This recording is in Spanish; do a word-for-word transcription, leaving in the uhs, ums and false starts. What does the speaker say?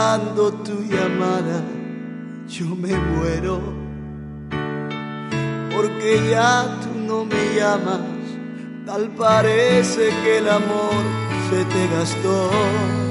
esperando tu llamada, yo me muero, porque ya tú no me llamas, tal parece que el amor se te gastó.